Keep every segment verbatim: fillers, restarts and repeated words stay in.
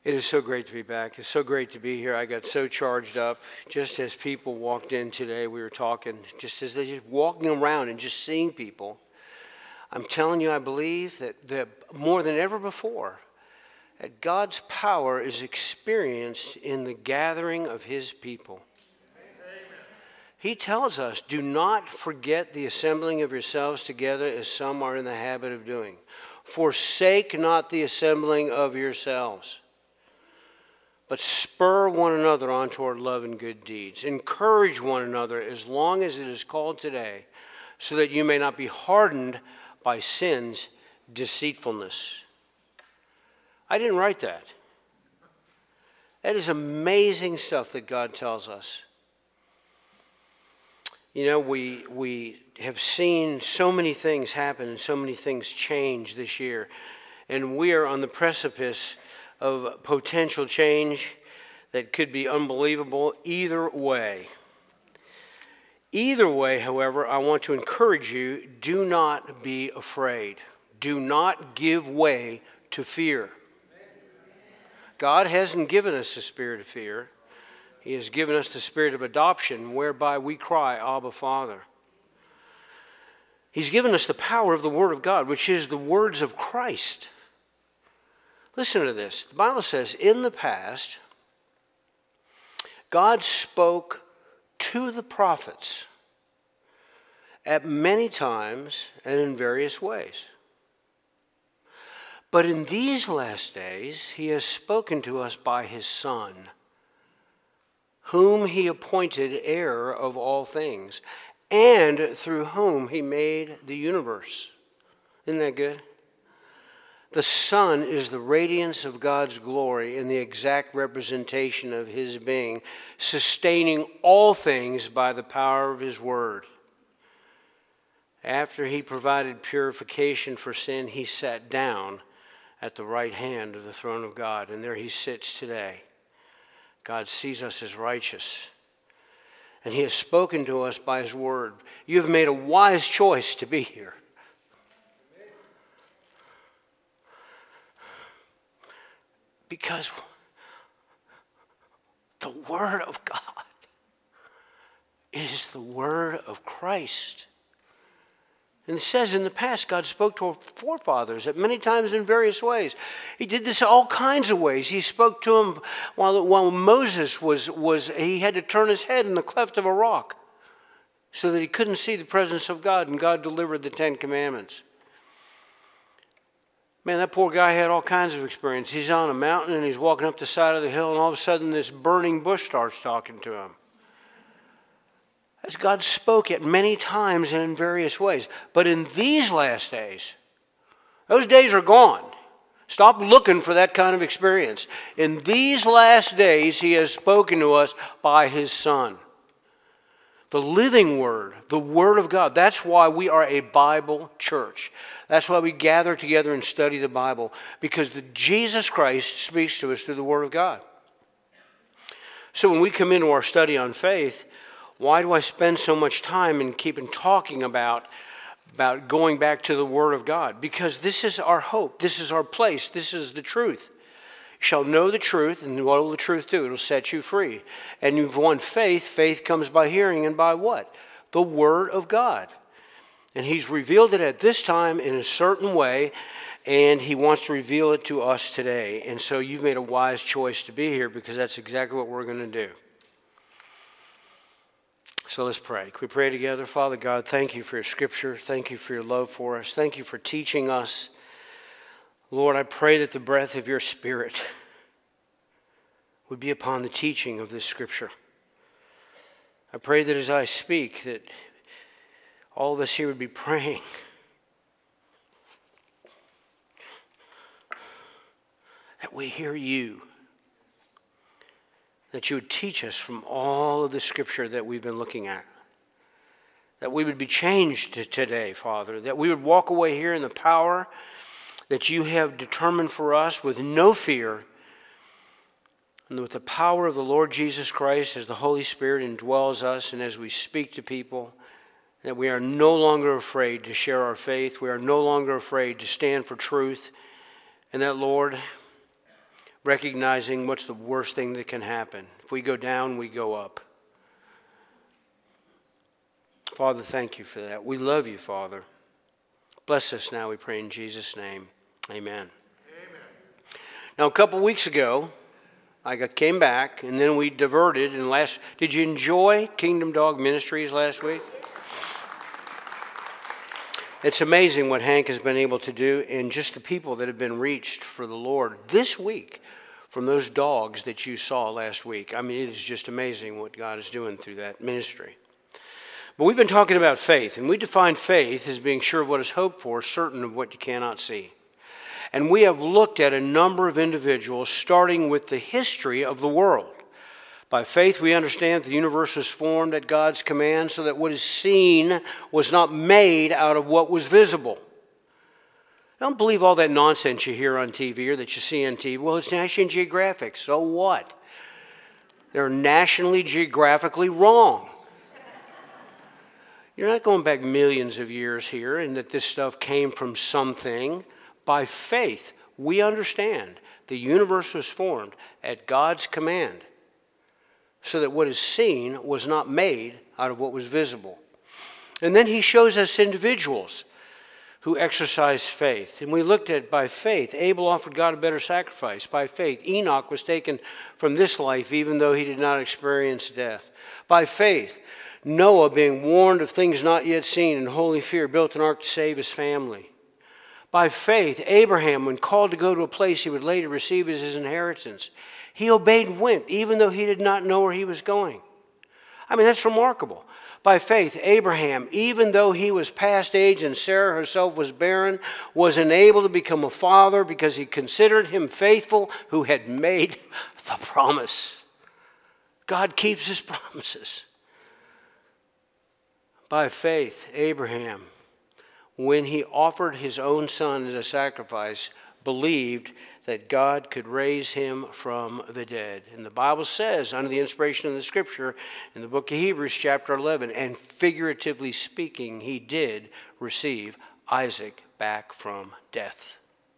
It is so great to be back. It's so great to be here. I got so charged up. Just as people walked in today, we were talking, just as they just walking around and just seeing people. I'm telling you, I believe that, that more than ever before, that God's power is experienced in the gathering of his people. Amen. He tells us, do not forget the assembling of yourselves together as some are in the habit of doing. Forsake not the assembling of yourselves, but spur one another on toward love and good deeds. Encourage one another as long as it is called today, so that you may not be hardened by sin's deceitfulness. I didn't write that. That is amazing stuff that God tells us. You know, we we have seen so many things happen and so many things change this year. And we are on the precipice of potential change that could be unbelievable either way. Either way, however, I want to encourage you, do not be afraid. Do not give way to fear. God hasn't given us a spirit of fear. He has given us the spirit of adoption, whereby we cry, Abba, Father. He's given us the power of the Word of God, which is the words of Christ. Listen to this. The Bible says, in the past, God spoke to the prophets at many times and in various ways. But in these last days, he has spoken to us by his Son, whom he appointed heir of all things, and through whom he made the universe. Isn't that good? The Son is the radiance of God's glory and the exact representation of his being, sustaining all things by the power of his word. After he provided purification for sin, he sat down at the right hand of the throne of God, and there he sits today. God sees us as righteous, and he has spoken to us by his word. You have made a wise choice to be here. Because the Word of God is the Word of Christ. And it says in the past, God spoke to our forefathers at many times in various ways. He did this all kinds of ways. He spoke to them while, while Moses was, was, he had to turn his head in the cleft of a rock so that he couldn't see the presence of God, and God delivered the Ten Commandments. Man, that poor guy had all kinds of experience. He's on a mountain and he's walking up the side of the hill, and all of a sudden this burning bush starts talking to him. As God spoke at many times and in various ways. But in these last days, those days are gone. Stop looking for that kind of experience. In these last days, he has spoken to us by his Son. The living Word, the Word of God. That's why we are a Bible church. That's why we gather together and study the Bible, because the Jesus Christ speaks to us through the Word of God. So when we come into our study on faith, why do I spend so much time in keeping talking about, about going back to the Word of God? Because this is our hope. This is our place. This is the truth. You shall know the truth, and what will the truth do? It will set you free. And you've won faith. Faith comes by hearing, and by what? The Word of God. And he's revealed it at this time in a certain way, and he wants to reveal it to us today. And so you've made a wise choice to be here, because that's exactly what we're going to do. So let's pray. Can we pray together? Father God, thank you for your scripture. Thank you for your love for us. Thank you for teaching us. Lord, I pray that the breath of your Spirit would be upon the teaching of this scripture. I pray that as I speak, that all of us here would be praying that we hear you, that you would teach us from all of the scripture that we've been looking at, that we would be changed today, Father, that we would walk away here in the power that you have determined for us with no fear, and with the power of the Lord Jesus Christ as the Holy Spirit indwells us and as we speak to people, that we are no longer afraid to share our faith. We are no longer afraid to stand for truth. And that, Lord, recognizing what's the worst thing that can happen. If we go down, we go up. Father, thank you for that. We love you, Father. Bless us now, we pray in Jesus' name. Amen. Amen. Now, a couple weeks ago, I got, came back, and then we diverted. And last, did you enjoy Kingdom Dog Ministries last week? It's amazing what Hank has been able to do, and just the people that have been reached for the Lord this week from those dogs that you saw last week. I mean, it is just amazing what God is doing through that ministry. But we've been talking about faith, and we define faith as being sure of what is hoped for, certain of what you cannot see. And we have looked at a number of individuals, starting with the history of the world. By faith, we understand that the universe was formed at God's command so that what is seen was not made out of what was visible. Don't believe all that nonsense you hear on T V or that you see on T V. Well, it's National Geographic. So what? They're nationally geographically wrong. You're not going back millions of years here and that this stuff came from something. By faith, we understand the universe was formed at God's command so that what is seen was not made out of what was visible. And then he shows us individuals who exercised faith. And we looked at by faith, Abel offered God a better sacrifice. By faith, Enoch was taken from this life even though he did not experience death. By faith, Noah, being warned of things not yet seen in holy fear, built an ark to save his family. By faith, Abraham, when called to go to a place he would later receive as his inheritance, he obeyed and went, even though he did not know where he was going. I mean, that's remarkable. By faith, Abraham, even though he was past age and Sarah herself was barren, was enabled to become a father because he considered him faithful who had made the promise. God keeps his promises. By faith, Abraham, when he offered his own son as a sacrifice, believed that God could raise him from the dead. And the Bible says, under the inspiration of the Scripture, in the book of Hebrews chapter eleven, and figuratively speaking, he did receive Isaac back from death.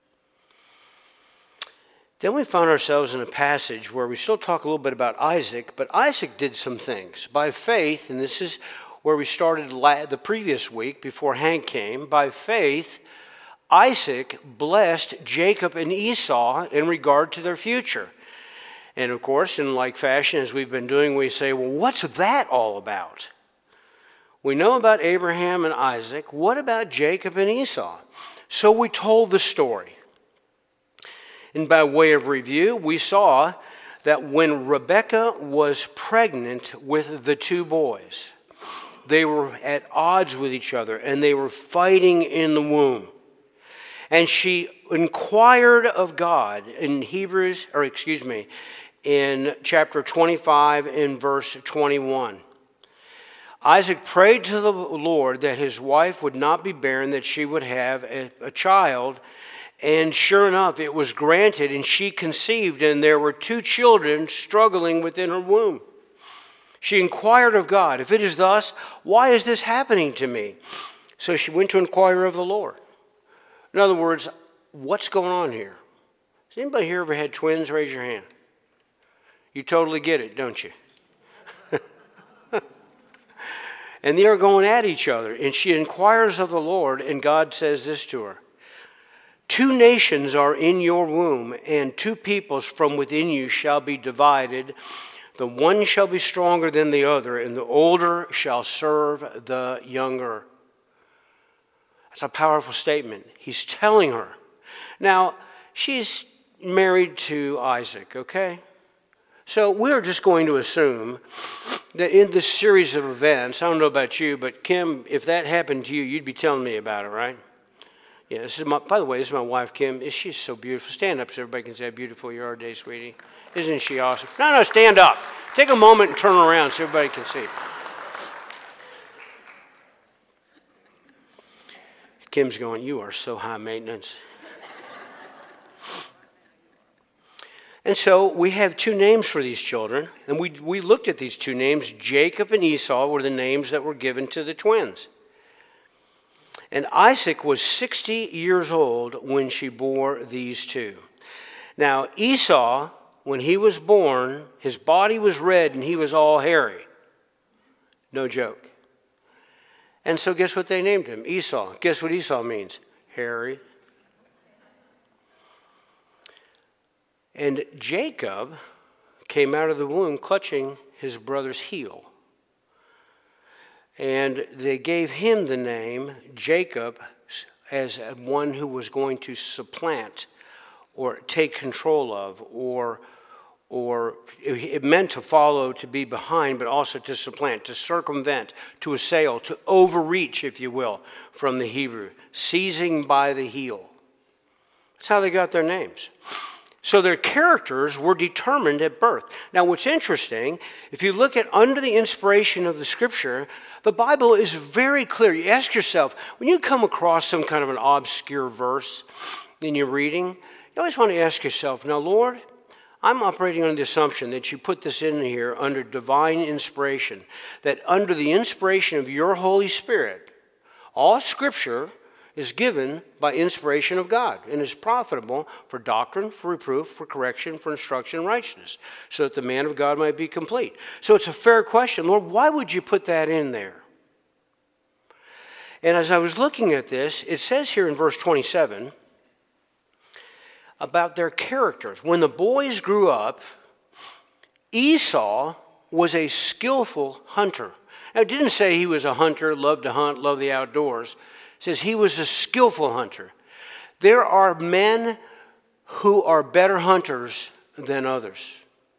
Then we found ourselves in a passage where we still talk a little bit about Isaac, but Isaac did some things. By faith, and this is where we started the previous week before Hank came, by faith, Isaac blessed Jacob and Esau in regard to their future. And of course, in like fashion, as we've been doing, we say, well, what's that all about? We know about Abraham and Isaac. What about Jacob and Esau? So we told the story. And by way of review, we saw that when Rebekah was pregnant with the two boys, they were at odds with each other, and they were fighting in the womb. And she inquired of God in Hebrews, or excuse me, in chapter twenty-five in verse twenty-one. Isaac prayed to the Lord that his wife would not be barren, that she would have a, a child. And sure enough, it was granted, and she conceived, and there were two children struggling within her womb. She inquired of God, if it is thus, why is this happening to me? So she went to inquire of the Lord. In other words, what's going on here? Has anybody here ever had twins? Raise your hand. You totally get it, don't you? And they are going at each other. And she inquires of the Lord, and God says this to her. Two nations are in your womb, and two peoples from within you shall be divided. The one shall be stronger than the other, and the older shall serve the younger. That's a powerful statement. He's telling her. Now, she's married to Isaac, okay? So we're just going to assume that in this series of events, I don't know about you, but Kim, if that happened to you, you'd be telling me about it, right? Yeah, this is my, by the way, this is my wife, Kim. She's so beautiful. Stand up so everybody can see how beautiful you are today, sweetie. Isn't she awesome? No, no, stand up. Take a moment and turn around so everybody can see. Kim's going, you are so high maintenance. And so we have two names for these children, and we, we looked at these two names. Jacob and Esau were the names that were given to the twins. And Isaac was sixty years old when she bore these two. Now, Esau, when he was born, his body was red and he was all hairy. No joke. And so guess what they named him? Esau. Guess what Esau means? Hairy. And Jacob came out of the womb clutching his brother's heel. And they gave him the name Jacob as one who was going to supplant or take control of, or or it meant to follow, to be behind, but also to supplant, to circumvent, to assail, to overreach, if you will, from the Hebrew, seizing by the heel. That's how they got their names. So their characters were determined at birth. Now, what's interesting, if you look at under the inspiration of the Scripture, the Bible is very clear. You ask yourself, when you come across some kind of an obscure verse in your reading, you always want to ask yourself, now, Lord, I'm operating on the assumption that you put this in here under divine inspiration, that under the inspiration of your Holy Spirit, all Scripture is given by inspiration of God and is profitable for doctrine, for reproof, for correction, for instruction in righteousness, so that the man of God might be complete. So it's a fair question. Lord, why would you put that in there? And as I was looking at this, it says here in verse twenty-seven about their characters. When the boys grew up, Esau was a skillful hunter. Now, it didn't say he was a hunter, loved to hunt, loved the outdoors. It says he was a skillful hunter. There are men who are better hunters than others.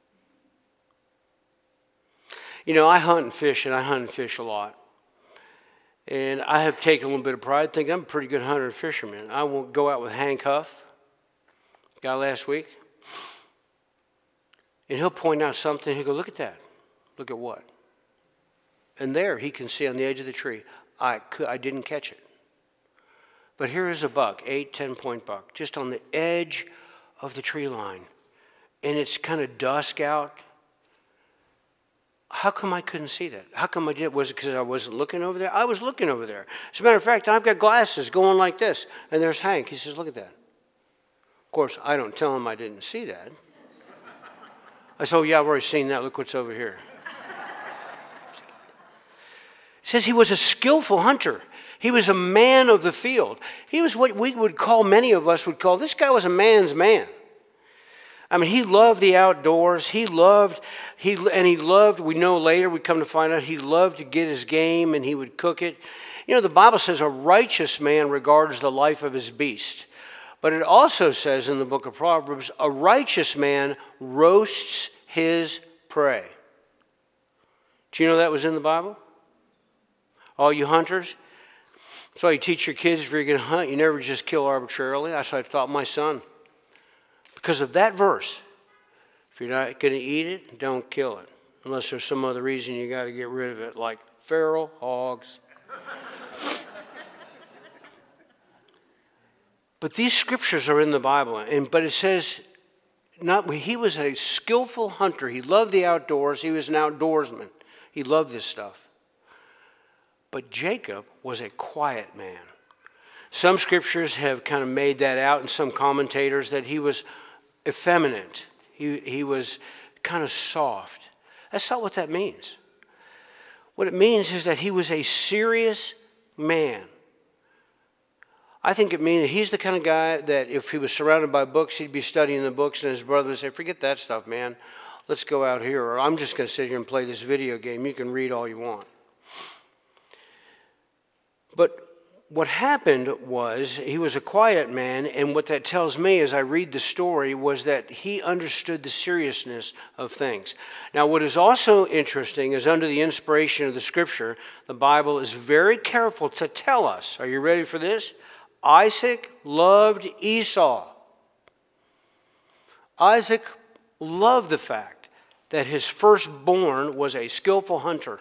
You know, I hunt and fish, and I hunt and fish a lot. And I have taken a little bit of pride, thinking I'm a pretty good hunter and fisherman. I will go out with Hank Huff, guy last week, and he'll point out something. He'll go, look at that. Look at what? And there he can see on the edge of the tree, I could, I didn't catch it. But here is a buck, eight, ten-point buck, just on the edge of the tree line. And it's kind of dusk out. How come I couldn't see that? How come I did? Was it because I wasn't looking over there? I was looking over there. As a matter of fact, I've got glasses going like this. And there's Hank. He says, look at that. Of course, I don't tell him I didn't see that. I said, oh, yeah, I've already seen that. Look what's over here. It says he was a skillful hunter. He was a man of the field. He was what we would call, many of us would call, this guy was a man's man. I mean, he loved the outdoors. He loved, he and he loved, we know later, we come to find out, he loved to get his game and he would cook it. You know, the Bible says a righteous man regards the life of his beast. But it also says in the book of Proverbs, a righteous man roasts his prey. Do you know that was in the Bible? All you hunters? That's why you teach your kids if you're going to hunt, you never just kill arbitrarily. That's what I taught my son. Because of that verse, if you're not going to eat it, don't kill it. Unless there's some other reason you got to get rid of it, like feral hogs. But these scriptures are in the Bible, and but it says, not he was a skillful hunter. He loved the outdoors. He was an outdoorsman. He loved this stuff. But Jacob was a quiet man. Some scriptures have kind of made that out, and some commentators, that he was effeminate. He, he was kind of soft. That's not what that means. What it means is that he was a serious man. I think it means he's the kind of guy that if he was surrounded by books, he'd be studying the books, and his brother would say, forget that stuff, man. Let's go out here, or I'm just going to sit here and play this video game. You can read all you want. But what happened was he was a quiet man, and what that tells me as I read the story was that he understood the seriousness of things. Now, what is also interesting is under the inspiration of the Scripture, the Bible is very careful to tell us, are you ready for this? Isaac loved Esau. Isaac loved the fact that his firstborn was a skillful hunter.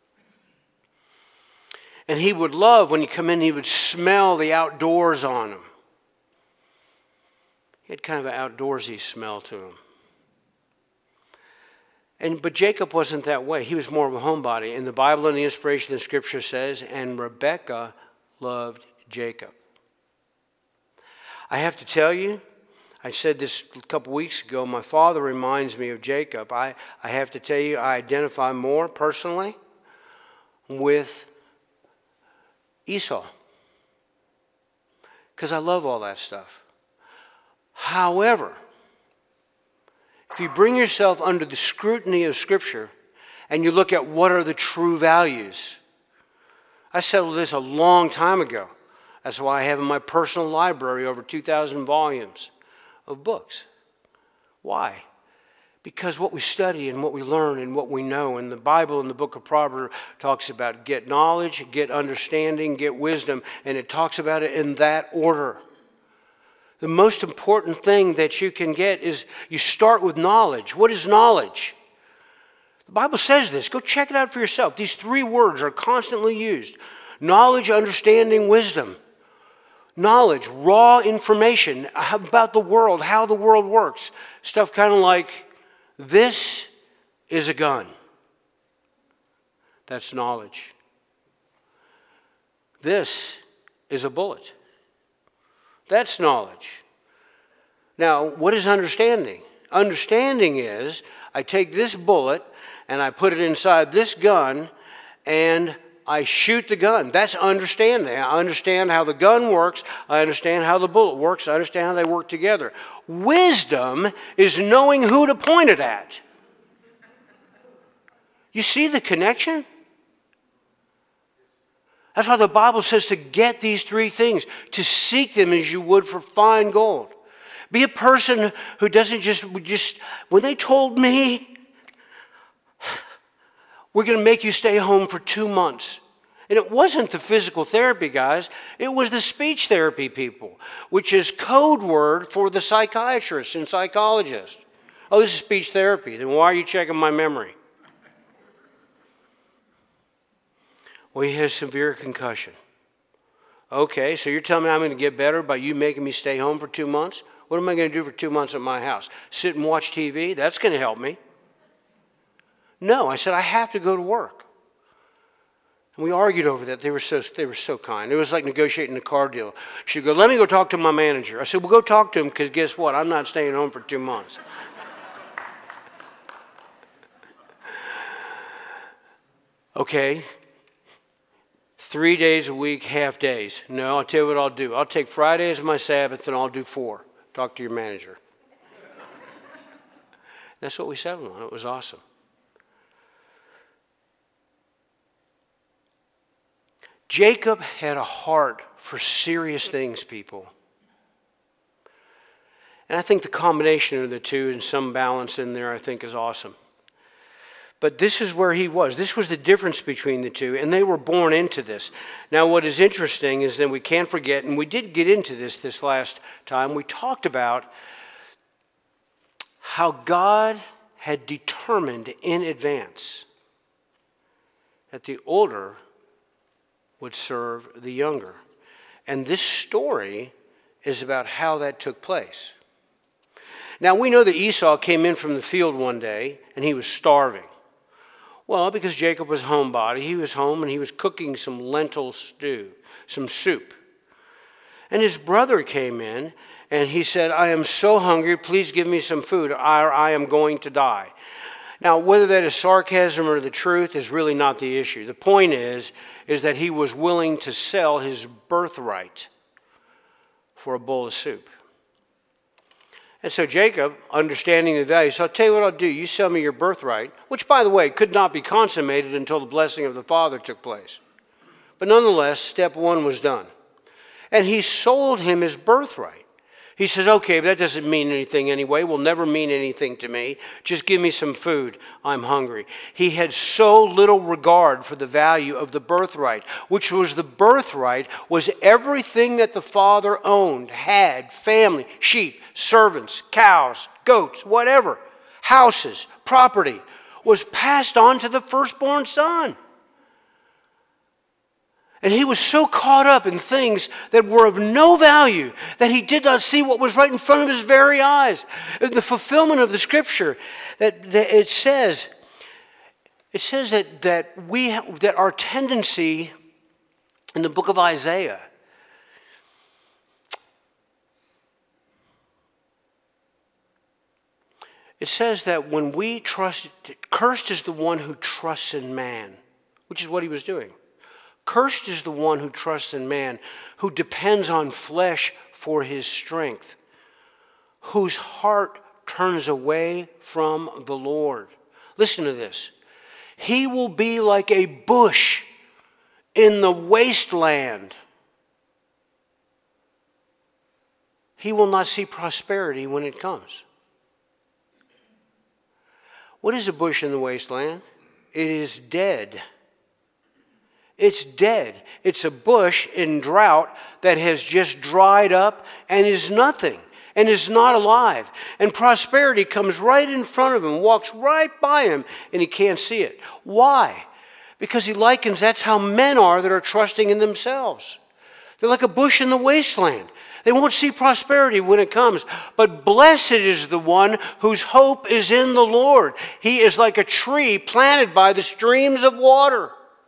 And he would love, when he come in, he would smell the outdoors on him. He had kind of an outdoorsy smell to him. And but Jacob wasn't that way. He was more of a homebody. And the Bible and the inspiration of the Scripture says, and Rebekah loved Jacob. I have to tell you, I said this a couple weeks ago. My father reminds me of Jacob. I, I have to tell you, I identify more personally with Esau, because I love all that stuff. However, if you bring yourself under the scrutiny of Scripture and you look at what are the true values, I settled this a long time ago. That's why I have in my personal library over two thousand volumes of books. Why? Because what we study and what we learn and what we know, and the Bible in the book of Proverbs talks about get knowledge, get understanding, get wisdom, and it talks about it in that order. The most important thing that you can get is you start with knowledge. What is knowledge? The Bible says this. Go check it out for yourself. These three words are constantly used. Knowledge, understanding, wisdom. Knowledge, raw information about the world, how the world works. Stuff kind of like, this is a gun. That's knowledge. This is a bullet. That's knowledge. Now, what is understanding? Understanding is, I take this bullet and I put it inside this gun and I shoot the gun. That's understanding. I understand how the gun works. I understand how the bullet works. I understand how they work together. Wisdom is knowing who to point it at. You see the connection? That's why the Bible says to get these three things, to seek them as you would for fine gold. Be a person who doesn't just, just when they told me, we're going to make you stay home for two months. And it wasn't the physical therapy guys, it was the speech therapy people, which is code word for the psychiatrists and psychologists. Oh, this is speech therapy. Then why are you checking my memory? Well, he has severe concussion. Okay, so you're telling me I'm going to get better by you making me stay home for two months? What am I going to do for two months at my house? Sit and watch T V? That's going to help me. No, I said, I have to go to work. And we argued over that. They were so they were so kind. It was like negotiating a car deal. She'd go, let me go talk to my manager. I said, well, go talk to him, because guess what? I'm not staying home for two months. Okay. Three days a week, half days. No, I'll tell you what I'll do. I'll take Friday as my Sabbath, and I'll do four. Talk to your manager. That's what we settled on. It was awesome. Jacob had a heart for serious things, people. And I think the combination of the two and some balance in there, I think, is awesome. But this is where he was. This was the difference between the two, and they were born into this. Now, what is interesting is that we can't forget, and we did get into this this last time, we talked about how God had determined in advance that the older would serve the younger. And this story is about how that took place. Now, we know that Esau came in from the field one day, and he was starving. Well, because Jacob was homebody, he was home and he was cooking some lentil stew, some soup. And his brother came in and he said, I am so hungry, please give me some food or I am going to die. Now, whether that is sarcasm or the truth is really not the issue. The point is, is that he was willing to sell his birthright for a bowl of soup. And so Jacob, understanding the value, so I'll tell you what I'll do. You sell me your birthright, which, by the way, could not be consummated until the blessing of the Father took place. But nonetheless, step one was done. And he sold him his birthright. He says, okay, but that doesn't mean anything anyway. Will never mean anything to me. Just give me some food. I'm hungry. He had so little regard for the value of the birthright, which was the birthright was everything that the father owned, had, family, sheep, servants, cows, goats, whatever, houses, property, was passed on to the firstborn son. And he was so caught up in things that were of no value that he did not see what was right in front of his very eyes. The fulfillment of the scripture that, that it says, it says that that we that our tendency in the book of Isaiah It says that when we trust, cursed is the one who trusts in man, which is what he was doing. Cursed is the one who trusts in man, who depends on flesh for his strength, whose heart turns away from the Lord. Listen to this. He will be like a bush in the wasteland. He will not see prosperity when it comes. What is a bush in the wasteland? It is dead. It's dead. It's a bush in drought that has just dried up and is nothing and is not alive. And prosperity comes right in front of him, walks right by him, and he can't see it. Why? Because he likens that's how men are that are trusting in themselves. They're like a bush in the wasteland. They won't see prosperity when it comes. But blessed is the one whose hope is in the Lord. He is like a tree planted by the streams of water.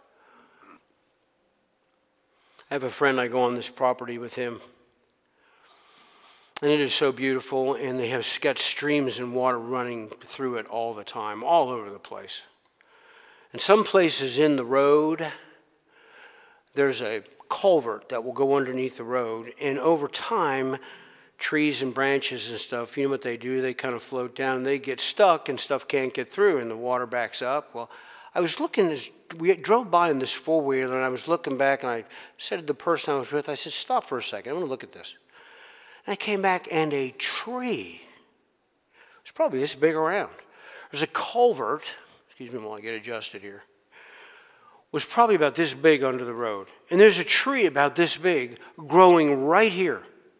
I have a friend, I go on this property with him. And it is so beautiful, and they have got streams and water running through it all the time, all over the place. And some places in the road, there's a culvert that will go underneath the road, and over time, trees and branches and stuff, you know what they do? They kind of float down, and they get stuck, and stuff can't get through, and the water backs up. Well, I was looking, as we drove by in this four-wheeler, and I was looking back, and I said to the person I was with, I said, stop for a second, I want to look at this. And I came back, and a tree, it's probably this big around. There's a culvert, excuse me while I get adjusted here, was probably about this big under the road. And there's a tree about this big growing right here.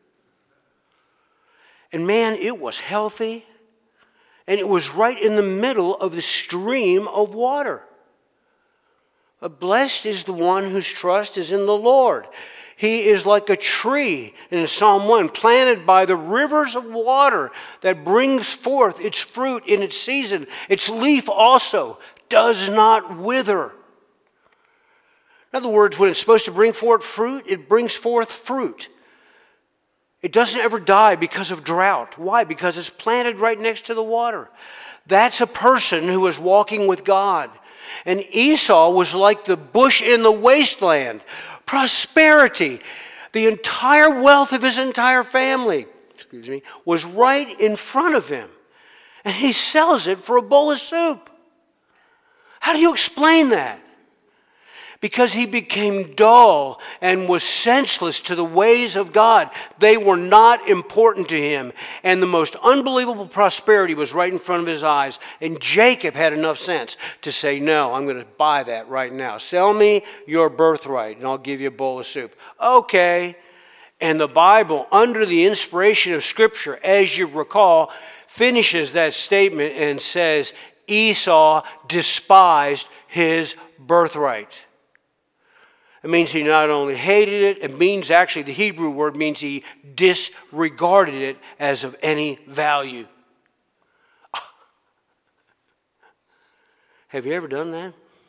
And man, it was healthy, and it was right in the middle of the stream of water. But blessed is the one whose trust is in the Lord. He is like a tree in Psalm one, planted by the rivers of water that brings forth its fruit in its season. Its leaf also does not wither. In other words, when it's supposed to bring forth fruit, it brings forth fruit. It doesn't ever die because of drought. Why? Because it's planted right next to the water. That's a person who is walking with God. And Esau was like the bush in the wasteland. Prosperity, the entire wealth of his entire family, excuse me, was right in front of him. And he sells it for a bowl of soup. How do you explain that? Because he became dull and was senseless to the ways of God. They were not important to him. And the most unbelievable prosperity was right in front of his eyes. And Jacob had enough sense to say, no, I'm going to buy that right now. Sell me your birthright and I'll give you a bowl of soup. Okay. And the Bible, under the inspiration of Scripture, as you recall, finishes that statement and says, Esau despised his birthright. It means he not only hated it, it means actually the Hebrew word means he disregarded it as of any value. Have you ever done that?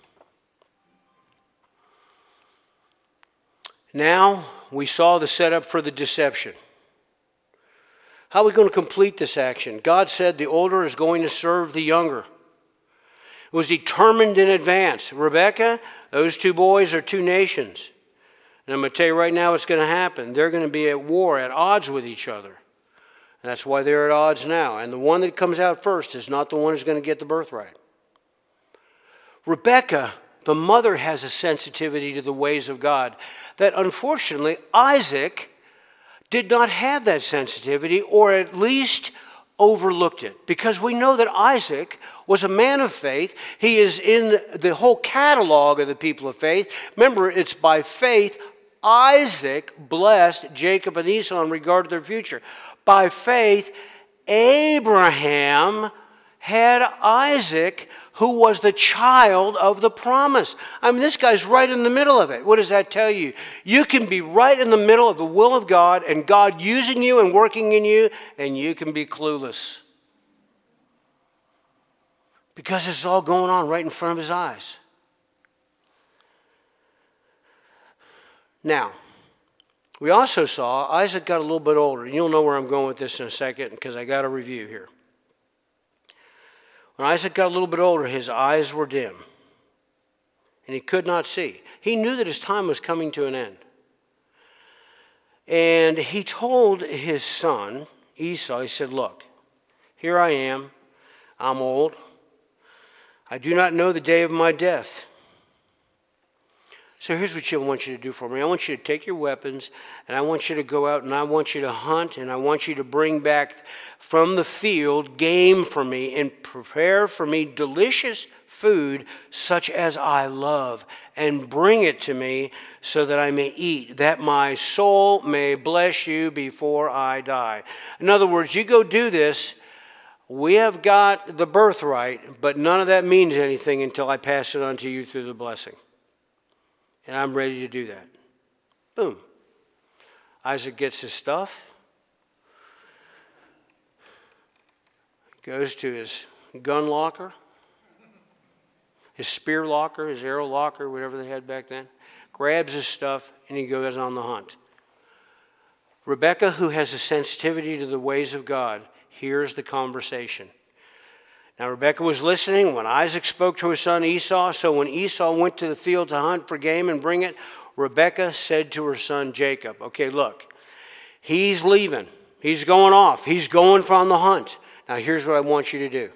Now we saw the setup for the deception. How are we going to complete this action? God said the older is going to serve the younger. It was determined in advance. Rebekah, those two boys are two nations. And I'm going to tell you right now what's going to happen. They're going to be at war, at odds with each other. And that's why they're at odds now. And the one that comes out first is not the one who's going to get the birthright. Rebekah, the mother, has a sensitivity to the ways of God that unfortunately Isaac did not have that sensitivity, or at least overlooked it, because we know that Isaac was a man of faith. He is in the whole catalog of the people of faith. Remember, it's by faith Isaac blessed Jacob and Esau in regard to their future. By faith, Abraham had Isaac, who was the child of the promise. I mean, this guy's right in the middle of it. What does that tell you? You can be right in the middle of the will of God and God using you and working in you, and you can be clueless. Because it's all going on right in front of his eyes. Now, we also saw Isaac got a little bit older. You'll know where I'm going with this in a second because I got a review here. When Isaac got a little bit older, his eyes were dim, and he could not see. He knew that his time was coming to an end. And he told his son, Esau, he said, look, here I am. I'm old. I do not know the day of my death. So here's what I want you to do for me. I want you to take your weapons, and I want you to go out, and I want you to hunt, and I want you to bring back from the field game for me, and prepare for me delicious food such as I love, and bring it to me so that I may eat, that my soul may bless you before I die. In other words, you go do this. We have got the birthright, but none of that means anything until I pass it on to you through the blessing. And I'm ready to do that. Boom. Isaac gets his stuff. Goes to his gun locker. His spear locker, his arrow locker, whatever they had back then. Grabs his stuff, and he goes on the hunt. Rebekah, who has a sensitivity to the ways of God, hears the conversation. Now, Rebekah was listening when Isaac spoke to his son Esau. So when Esau went to the field to hunt for game and bring it, Rebekah said to her son Jacob, okay, look, he's leaving. He's going off. He's going on the hunt. Now, here's what I want you to do.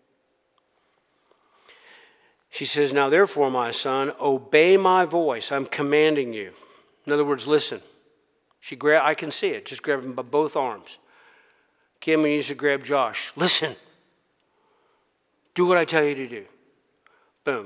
She says, now, therefore, my son, obey my voice. I'm commanding you. In other words, listen. She gra- I can see it. Just grab him by both arms. Kim needs to grab Josh. Listen. Do what I tell you to do. Boom.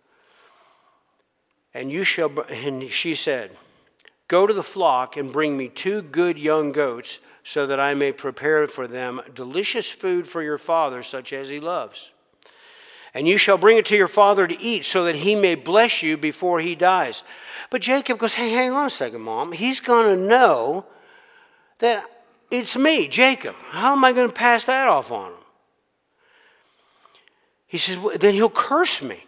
And you shall, and she said, go to the flock and bring me two good young goats so that I may prepare for them delicious food for your father, such as he loves. And you shall bring it to your father to eat so that he may bless you before he dies. But Jacob goes, hey, hang on a second, Mom. He's going to know that it's me, Jacob. How am I going to pass that off on him? He says, well, then he'll curse me.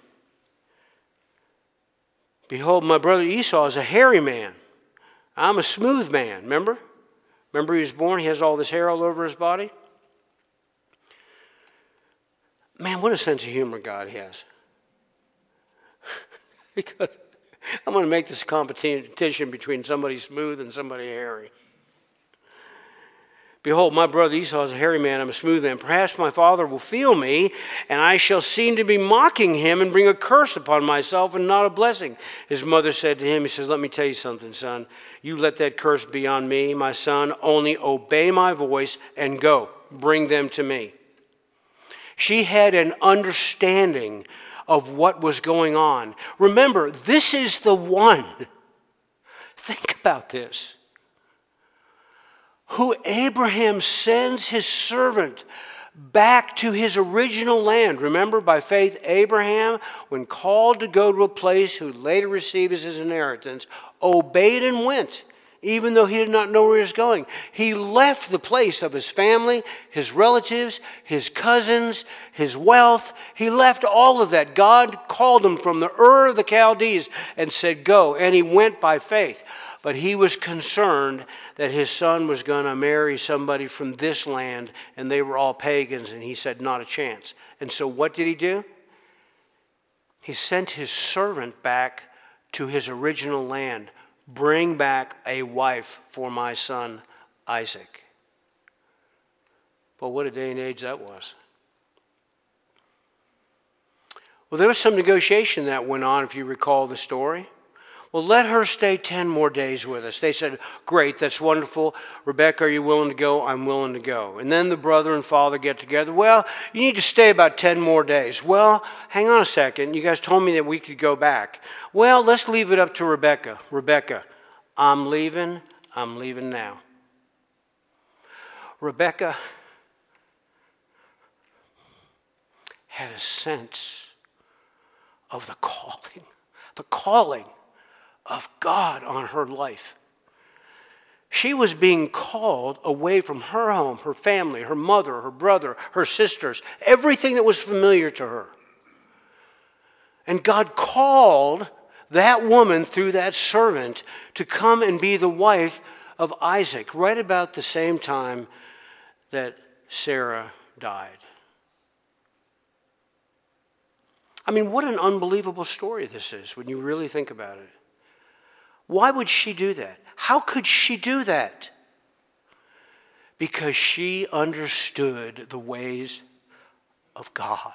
Behold, my brother Esau is a hairy man. I'm a smooth man, remember? Remember he was born, he has all this hair all over his body? Man, what a sense of humor God has. Because I'm going to make this competition between somebody smooth and somebody hairy. Behold, my brother Esau is a hairy man, I'm a smooth man. Perhaps my father will feel me, and I shall seem to be mocking him and bring a curse upon myself and not a blessing. His mother said to him, he says, let me tell you something, son. You let that curse be on me, my son. Only obey my voice and go. Bring them to me. She had an understanding of what was going on. Remember, this is the one. Think about this. Who Abraham sends his servant back to his original land. Remember, by faith, Abraham, when called to go to a place who later received as his inheritance, obeyed and went, even though he did not know where he was going. He left the place of his family, his relatives, his cousins, his wealth. He left all of that. God called him from the Ur of the Chaldees and said, go. And he went by faith. But he was concerned that his son was going to marry somebody from this land, and they were all pagans, and he said, not a chance. And so what did he do? He sent his servant back to his original land. Bring back a wife for my son Isaac. Well, what a day and age that was. Well, there was some negotiation that went on, if you recall the story. Well, let her stay ten more days with us. They said, great, that's wonderful. Rebekah, are you willing to go? I'm willing to go. And then the brother and father get together. Well, you need to stay about ten more days. Well, hang on a second. You guys told me that we could go back. Well, let's leave it up to Rebekah. Rebekah, I'm leaving. I'm leaving now. Rebekah had a sense of the calling. The calling of God on her life. She was being called away from her home, her family, her mother, her brother, her sisters, everything that was familiar to her. And God called that woman through that servant to come and be the wife of Isaac, right about the same time that Sarah died. I mean, what an unbelievable story this is when you really think about it. Why would she do that? How could she do that? Because she understood the ways of God.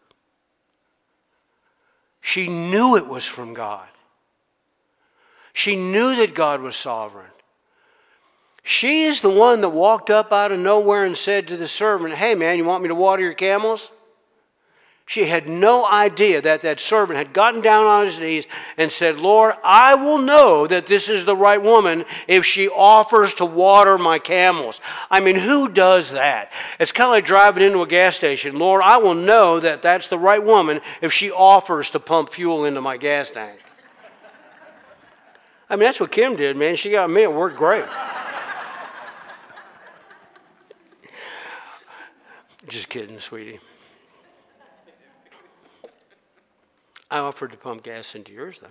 She knew it was from God. She knew that God was sovereign. She is the one that walked up out of nowhere and said to the servant, "Hey man, you want me to water your camels?" She had no idea that that servant had gotten down on his knees and said, "Lord, I will know that this is the right woman if she offers to water my camels." I mean, who does that? It's kind of like driving into a gas station. Lord, I will know that that's the right woman if she offers to pump fuel into my gas tank. I mean, that's what Kim did, man. She got me. It worked great. Just kidding, sweetie. I offered to pump gas into yours, though.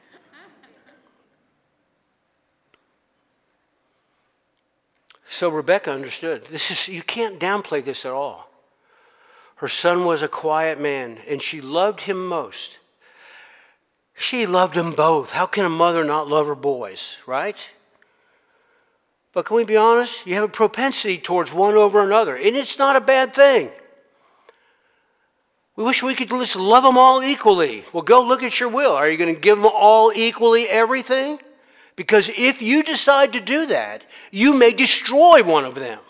So Rebecca understood. This is, you can't downplay this at all. Her son was a quiet man, and she loved him most. She loved them both. How can a mother not love her boys, right? But can we be honest? You have a propensity towards one over another, and it's not a bad thing. We wish we could just love them all equally. Well, go look at your will. Are you going to give them all equally everything? Because if you decide to do that, you may destroy one of them.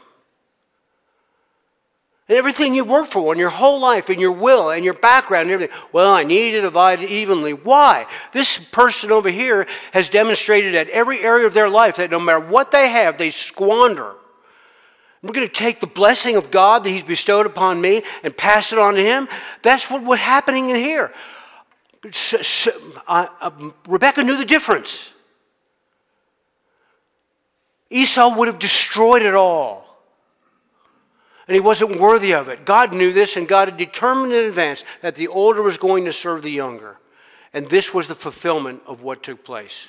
And everything you've worked for in your whole life, and your will, and your background, and everything. Well, I need to divide it evenly. Why? This person over here has demonstrated at every area of their life that no matter what they have, they squander. We're going to take the blessing of God that He's bestowed upon me and pass it on to him. That's what was happening in here. So, so, uh, uh, Rebecca knew the difference. Esau would have destroyed it all. And he wasn't worthy of it. God knew this, and God had determined in advance that the older was going to serve the younger. And this was the fulfillment of what took place.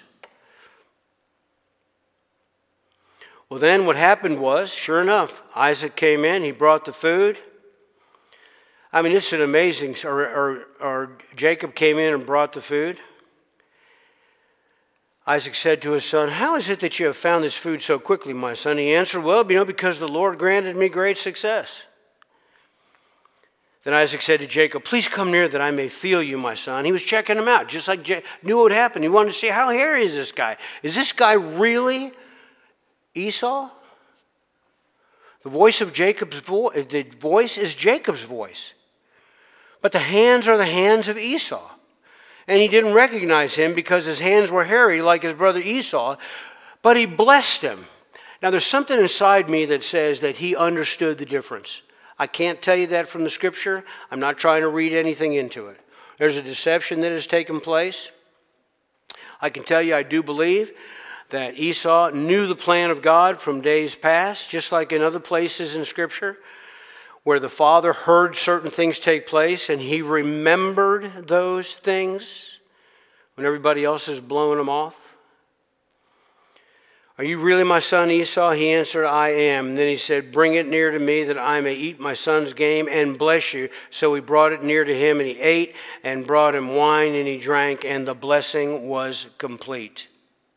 Well, then what happened was, sure enough, Isaac came in. He brought the food. I mean, it's an amazing, or, or, or Jacob came in and brought the food. Isaac said to his son, "How is it that you have found this food so quickly, my son?" He answered, "Well, you know, because the Lord granted me great success." Then Isaac said to Jacob, "Please come near that I may feel you, my son." He was checking him out, just like Jacob knew what would happen. He wanted to see, how hairy is this guy? Is this guy really Esau? The voice of Jacob's voice, the voice is Jacob's voice. But the hands are the hands of Esau. And he didn't recognize him because his hands were hairy like his brother Esau, but he blessed him. Now there's something inside me that says that he understood the difference. I can't tell you that from the scripture. I'm not trying to read anything into it. There's a deception that has taken place. I can tell you I do believe that Esau knew the plan of God from days past, just like in other places in Scripture, where the father heard certain things take place and he remembered those things when everybody else is blowing them off. "Are you really my son Esau?" He answered, "I am." And then he said, "Bring it near to me that I may eat my son's game and bless you." So he brought it near to him, and he ate, and brought him wine, and he drank, and the blessing was complete.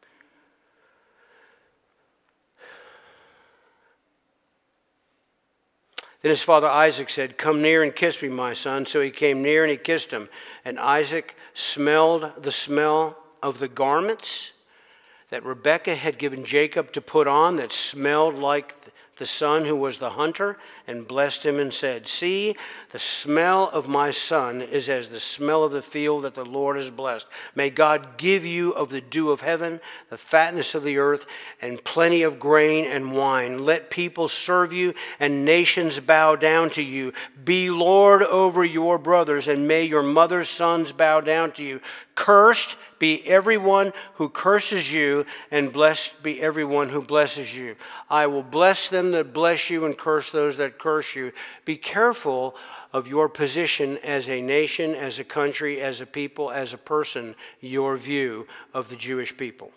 Then his father Isaac said, "Come near and kiss me, my son." So he came near and he kissed him. And Isaac smelled the smell of the garments that Rebekah had given Jacob to put on, that smelled like the son who was the hunter, and blessed him and said, "See, the smell of my son is as the smell of the field that the Lord has blessed. May God give you of the dew of heaven, the fatness of the earth, and plenty of grain and wine. Let people serve you and nations bow down to you. Be Lord over your brothers, and may your mother's sons bow down to you. Cursed be everyone who curses you, and blessed be everyone who blesses you. I will bless them that bless you, and curse those that curse you." Be careful of your position as a nation, as a country, as a people, as a person, your view of the Jewish people.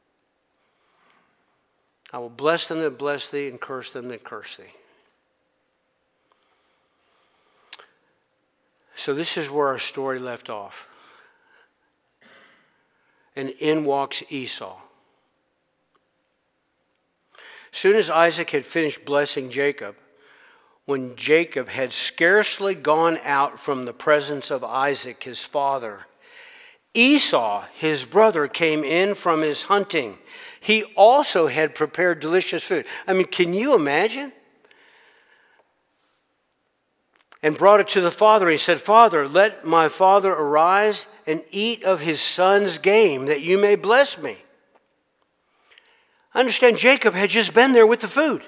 "I will bless them that bless thee, and curse them that curse thee." So this is where our story left off. And in walks Esau. Soon as Isaac had finished blessing Jacob, when Jacob had scarcely gone out from the presence of Isaac, his father, Esau, his brother, came in from his hunting. He also had prepared delicious food. I mean, can you imagine? And brought it to the father. He said, Father, let my father arise and eat of his son's game, that you may bless me. I understand Jacob had just been there with the food.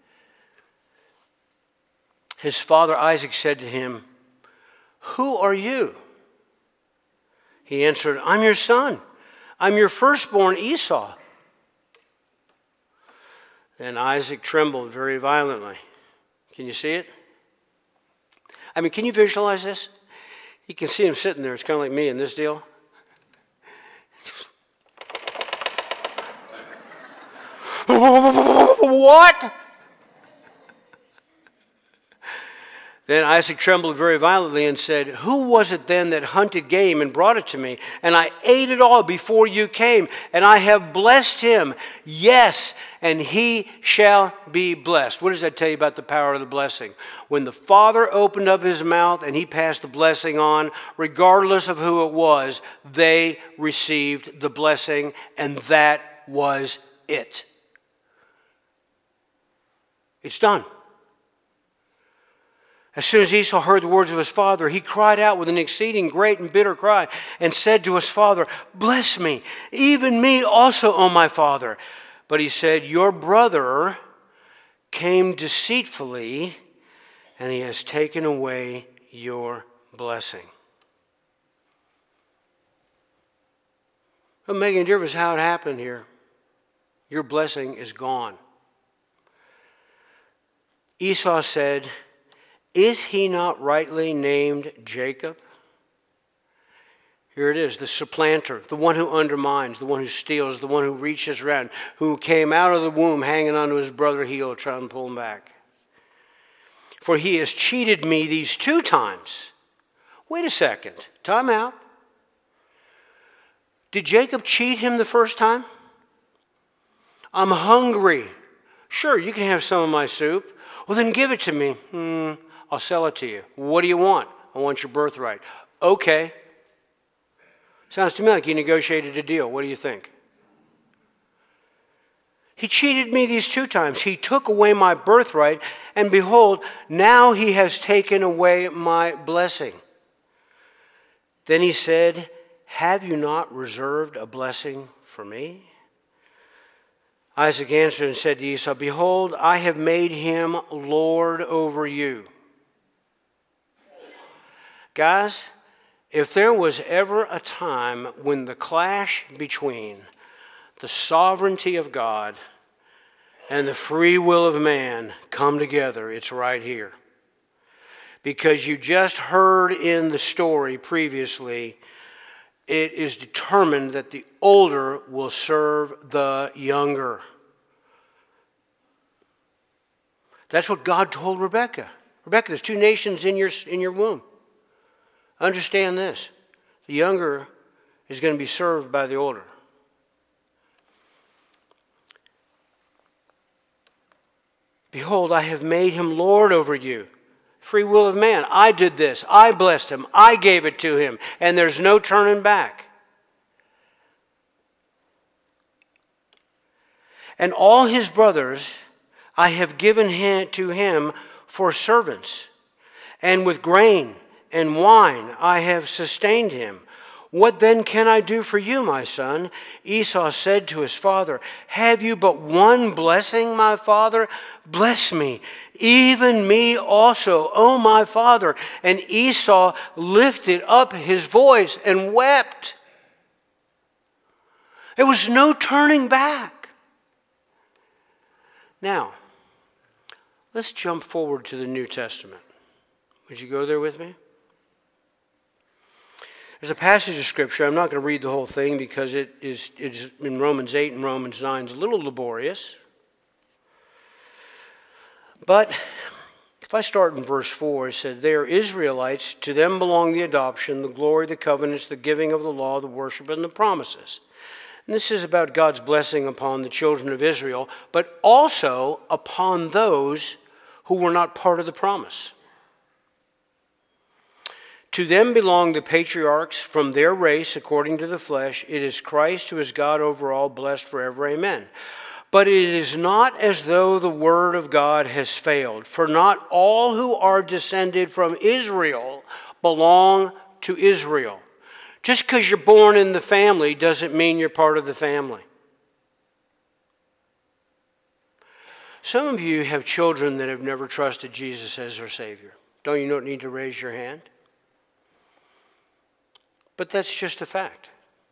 His father Isaac said to him, Who are you? He answered, I'm your son. I'm your firstborn Esau. And Isaac trembled very violently. Can you see it? I mean, can you visualize this? You can see him sitting there. It's kind of like me in this deal. What? Then Isaac trembled very violently and said, Who was it then that hunted game and brought it to me? And I ate it all before you came, and I have blessed him. Yes, and he shall be blessed. What does that tell you about the power of the blessing? When the Father opened up his mouth and he passed the blessing on, regardless of who it was, they received the blessing, and that was it. It's done. As soon as Esau heard the words of his father, he cried out with an exceeding great and bitter cry and said to his father, Bless me, even me also, O my father. But he said, Your brother came deceitfully, and he has taken away your blessing. It doesn't make any difference how it happened here. Your blessing is gone. Esau said, Is he not rightly named Jacob? Here it is, the supplanter, the one who undermines, the one who steals, the one who reaches around, who came out of the womb hanging onto his brother's heel trying to pull him back. For he has cheated me these two times. Wait a second, time out. Did Jacob cheat him the first time? I'm hungry. Sure, you can have some of my soup. Well, then give it to me. Hmm. I'll sell it to you. What do you want? I want your birthright. Okay. Sounds to me like you negotiated a deal. What do you think? He cheated me these two times. He took away my birthright, and behold, now he has taken away my blessing. Then he said, Have you not reserved a blessing for me? Isaac answered and said to Esau, Behold, I have made him Lord over you. Guys, if there was ever a time when the clash between the sovereignty of God and the free will of man come together, it's right here. Because you just heard in the story previously, it is determined that the older will serve the younger. That's what God told Rebekah. Rebekah, there's two nations in your, in your womb. Understand this. The younger is going to be served by the older. Behold, I have made him Lord over you. Free will of man. I did this. I blessed him. I gave it to him. And there's no turning back. And all his brothers I have given him to him for servants. And with grain and wine I have sustained him. What then can I do for you, my son? Esau said to his father, Have you but one blessing, my father? Bless me, even me also, O my father. And Esau lifted up his voice and wept. There was no turning back. Now, let's jump forward to the New Testament. Would you go there with me? There's a passage of Scripture. I'm not going to read the whole thing because it is, it is in Romans eight and Romans nine. It's a little laborious. But If I start in verse four, it said, they are Israelites, to them belong the adoption, the glory, the covenants, the giving of the law, the worship, and the promises. And this is about God's blessing upon the children of Israel, but also upon those who were not part of the promise. To them belong the patriarchs from their race according to the flesh. It is Christ who is God over all, blessed forever. Amen. But it is not as though the word of God has failed. For not all who are descended from Israel belong to Israel. Just because you're born in the family doesn't mean you're part of the family. Some of you have children that have never trusted Jesus as their Savior. Don't you need to raise your hand? But that's just a fact.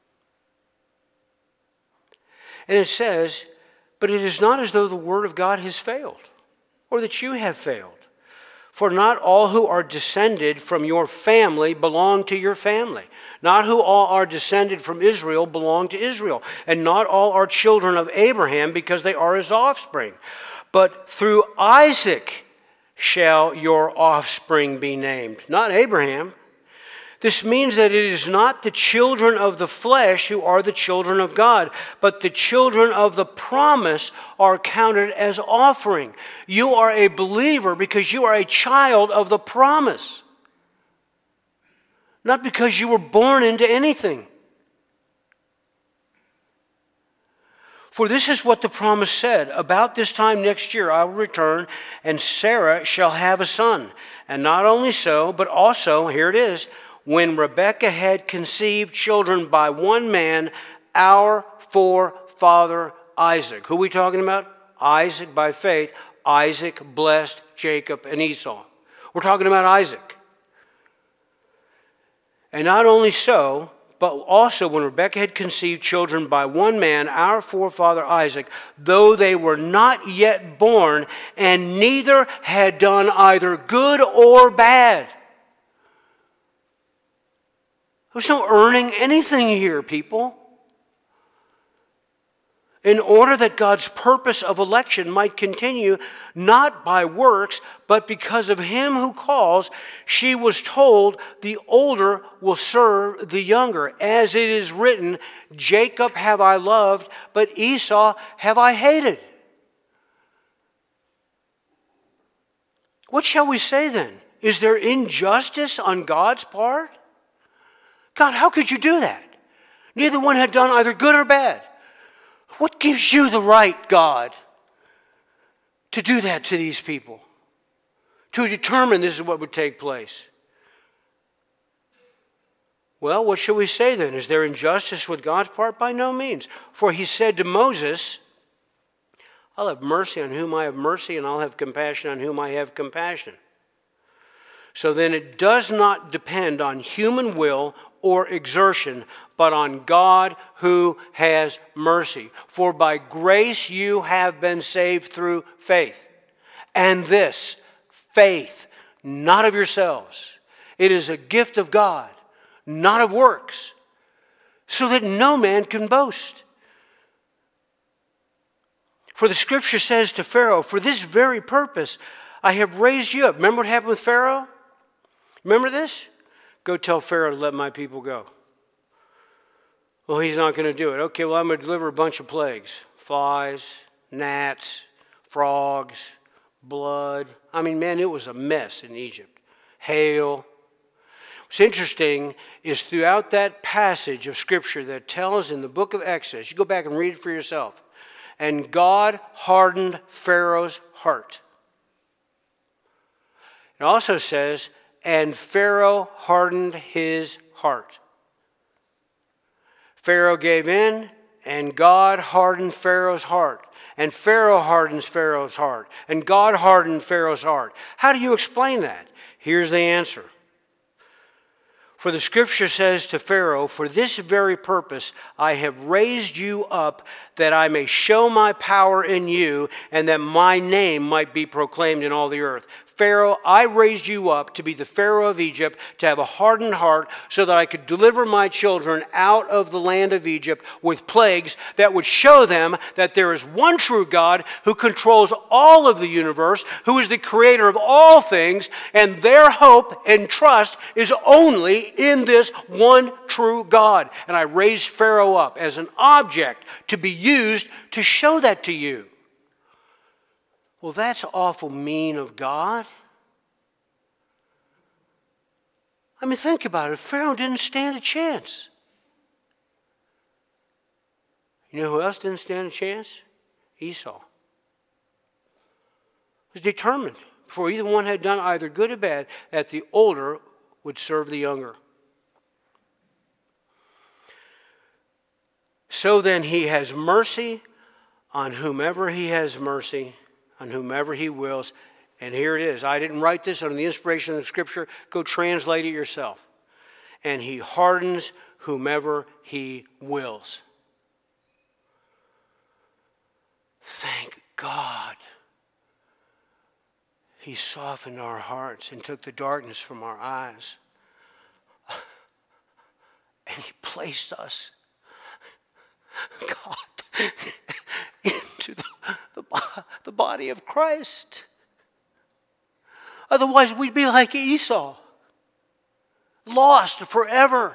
And it says, but it is not as though the word of God has failed, or that you have failed. For not all who are descended from your family belong to your family. Not who all are descended from Israel belong to Israel. And not all are children of Abraham because they are his offspring. But through Isaac shall your offspring be named. Not Abraham. This means that it is not the children of the flesh who are the children of God, but the children of the promise are counted as offering. You are a believer because you are a child of the promise, not because you were born into anything. For this is what the promise said, about this time next year I will return, and Sarah shall have a son. And not only so, but also, here it is, when Rebekah had conceived children by one man, our forefather Isaac. Who are we talking about? Isaac by faith. Isaac blessed Jacob and Esau. We're talking about Isaac. And not only so, but also when Rebekah had conceived children by one man, our forefather Isaac, though they were not yet born, and neither had done either good or bad. There's no earning anything here, people. In order that God's purpose of election might continue, not by works, but because of him who calls, she was told, the older will serve the younger. As it is written, Jacob have I loved, but Esau have I hated. What shall we say then? Is there injustice on God's part? God, how could you do that? Neither one had done either good or bad. What gives you the right, God, to do that to these people? To determine this is what would take place? Well, what shall we say then? Is there injustice with God's part? By no means. For he said to Moses, I'll have mercy on whom I have mercy, and I'll have compassion on whom I have compassion. So then it does not depend on human will or exertion, but on God who has mercy. For by grace you have been saved through faith. And this, faith, not of yourselves. It is a gift of God, not of works, so that no man can boast. For the scripture says to Pharaoh, for this very purpose I have raised you up. Remember what happened with Pharaoh? Remember this? Go tell Pharaoh to let my people go. Well, he's not going to do it. Okay, well, I'm going to deliver a bunch of plagues. Flies, gnats, frogs, blood. I mean, man, it was a mess in Egypt. Hail. What's interesting is throughout that passage of Scripture that tells in the book of Exodus, you go back and read it for yourself, and God hardened Pharaoh's heart. It also says, and Pharaoh hardened his heart. Pharaoh gave in, and God hardened Pharaoh's heart. And Pharaoh hardens Pharaoh's heart. And God hardened Pharaoh's heart. How do you explain that? Here's the answer. For the scripture says to Pharaoh, for this very purpose I have raised you up, that I may show my power in you, and that my name might be proclaimed in all the earth. Pharaoh, I raised you up to be the Pharaoh of Egypt, to have a hardened heart, so that I could deliver my children out of the land of Egypt with plagues that would show them that there is one true God who controls all of the universe, who is the creator of all things, and their hope and trust is only in this one true God. And I raised Pharaoh up as an object to be used to show that to you. Well, that's awful mean of God. I mean, think about it. Pharaoh didn't stand a chance. You know who else didn't stand a chance? Esau. He was determined, before either one had done either good or bad, that the older would serve the younger. So then he has mercy on whomever he has mercy, on whomever he wills. And here it is. I didn't write this under the inspiration of the Scripture. Go translate it yourself. And he hardens whomever he wills. Thank God. He softened our hearts and took the darkness from our eyes. And he placed us, God, into the, the, the body of Christ. Otherwise, we'd be like Esau, lost forever.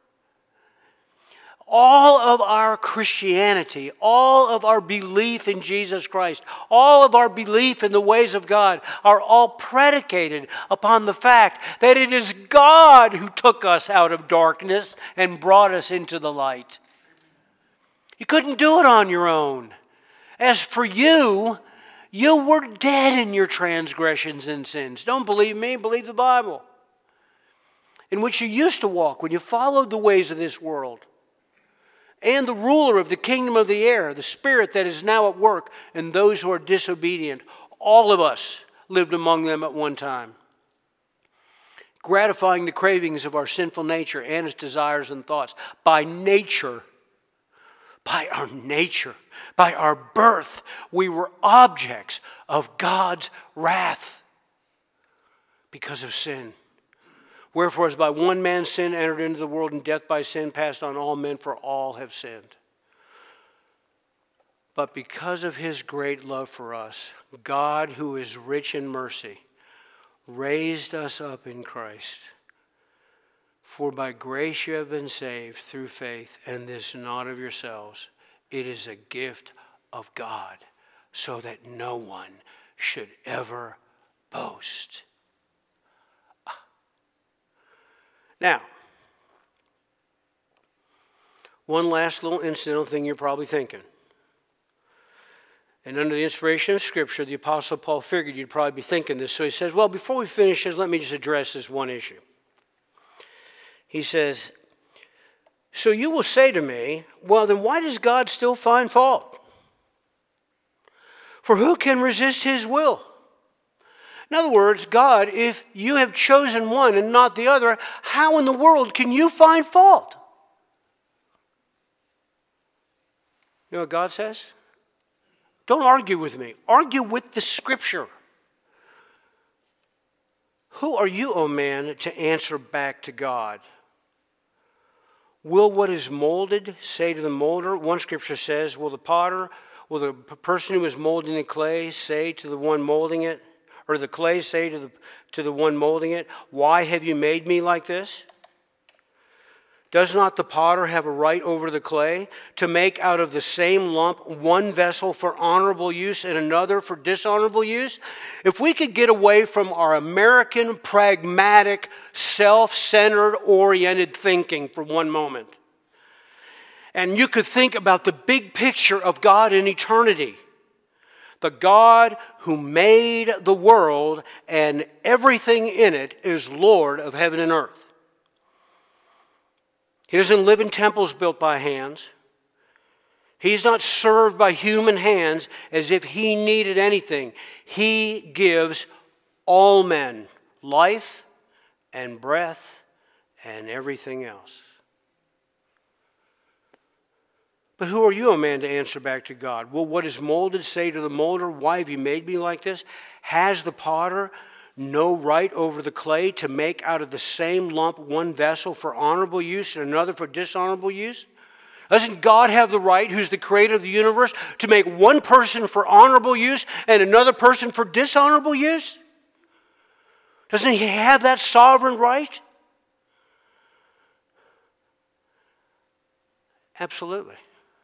All of our Christianity, all of our belief in Jesus Christ, all of our belief in the ways of God are all predicated upon the fact that it is God who took us out of darkness and brought us into the light. You couldn't do it on your own. As for you, you were dead in your transgressions and sins. Don't believe me, believe the Bible. In which you used to walk when you followed the ways of this world. And the ruler of the kingdom of the air, the spirit that is now at work in those who are disobedient. All of us lived among them at one time, gratifying the cravings of our sinful nature and its desires and thoughts. By nature, by our nature, by our birth, we were objects of God's wrath because of sin. Wherefore, as by one man sin entered into the world, and death by sin passed on all men, for all have sinned. But because of his great love for us, God, who is rich in mercy, raised us up in Christ. For by grace you have been saved through faith, and this not of yourselves. It is a gift of God, so that no one should ever boast. Now, one last little incidental thing you're probably thinking. And under the inspiration of Scripture, the Apostle Paul figured you'd probably be thinking this. So he says, well, before we finish this, let me just address this one issue. He says, so you will say to me, well, then why does God still find fault? For who can resist his will? In other words, God, if you have chosen one and not the other, how in the world can you find fault? You know what God says? Don't argue with me. Argue with the Scripture. Who are you, O man, to answer back to God? Will what is molded say to the molder? One Scripture says, will the potter, will the person who is molding the clay say to the one molding it? Or the clay say to the, to the one molding it, why have you made me like this? Does not the potter have a right over the clay to make out of the same lump one vessel for honorable use and another for dishonorable use? If we could get away from our American, pragmatic, self-centered, oriented thinking for one moment, and you could think about the big picture of God in eternity, the God who made the world and everything in it is Lord of heaven and earth. He doesn't live in temples built by hands. He's not served by human hands as if he needed anything. He gives all men life and breath and everything else. But who are you, O man, to answer back to God? Will what is molded say to the molder, why have you made me like this? Has the potter no right over the clay to make out of the same lump one vessel for honorable use and another for dishonorable use? Doesn't God have the right, who's the creator of the universe, to make one person for honorable use and another person for dishonorable use? Doesn't he have that sovereign right? Absolutely.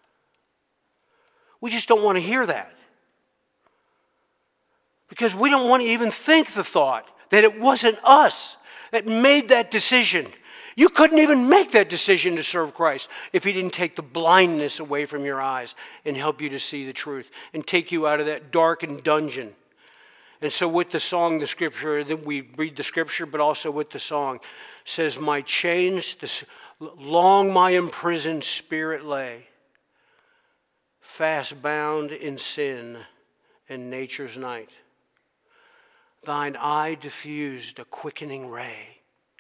We just don't want to hear that. Because we don't want to even think the thought that it wasn't us that made that decision. You couldn't even make that decision to serve Christ if he didn't take the blindness away from your eyes and help you to see the truth and take you out of that darkened dungeon. And so with the song, the scripture, that we read the scripture, but also with the song, says, my chains, this, long my imprisoned spirit lay, fast bound in sin and nature's night. Thine eye diffused a quickening ray.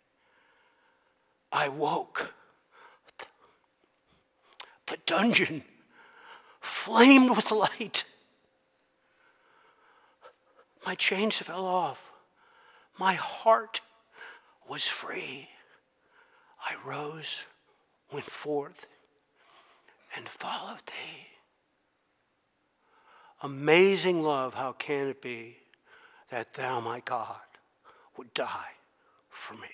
I woke. The dungeon flamed with light. My chains fell off. My heart was free. I rose, went forth, and followed thee. Amazing love, how can it be that thou, my God, would die for me?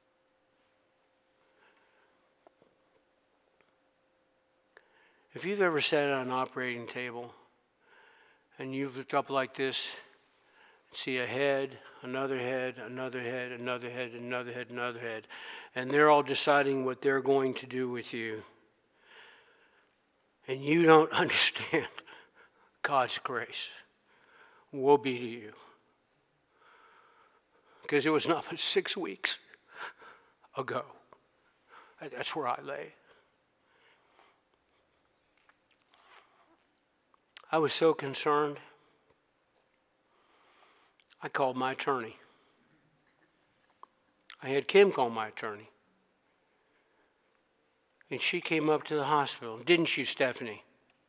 If you've ever sat at an operating table and you've looked up like this, see a head, another head, another head, another head, another head, another head, and they're all deciding what they're going to do with you, and you don't understand God's grace, woe be to you. Because it was not but six weeks ago. That's where I lay. I was so concerned, I called my attorney. I had Kim call my attorney. And she came up to the hospital. Didn't you, Stephanie?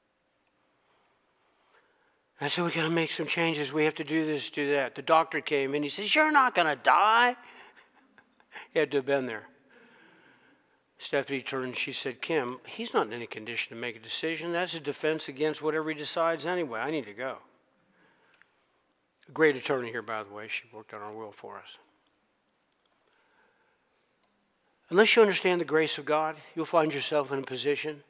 I said, we got to make some changes. We have to do this, do that. The doctor came in. He says, you're not going to die. He had to have been there. Stephanie turned, she said, Kim, he's not in any condition to make a decision. That's a defense against whatever he decides anyway. I need to go. A great attorney here, by the way. She worked on our will for us. Unless you understand the grace of God, you'll find yourself in a position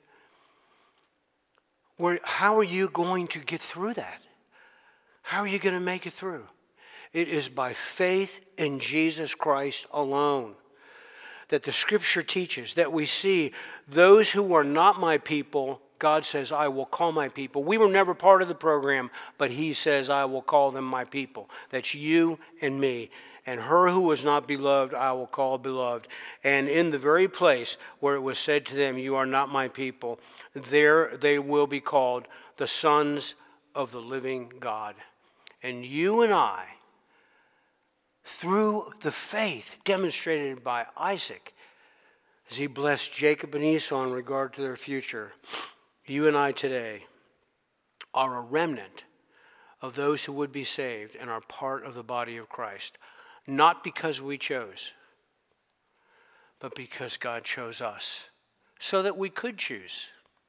where, how are you going to get through that? How are you going to make it through? It is by faith in Jesus Christ alone that the scripture teaches, that we see those who are not my people, God says, I will call my people. We were never part of the program, but he says, I will call them my people. That's you and me. And her who was not beloved, I will call beloved. And in the very place where it was said to them, you are not my people, there they will be called the sons of the living God. And you and I, through the faith demonstrated by Isaac, as he blessed Jacob and Esau in regard to their future, you and I today are a remnant of those who would be saved and are part of the body of Christ. Not because we chose, but because God chose us so that we could choose.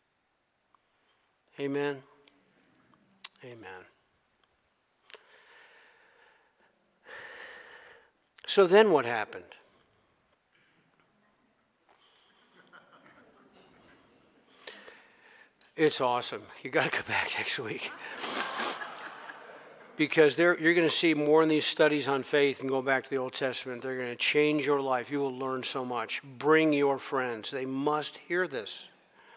Amen. Amen. So then what happened? It's awesome. You got to come back next week. Because you're going to see more in these studies on faith and go back to the Old Testament. They're going to change your life. You will learn so much. Bring your friends. They must hear this.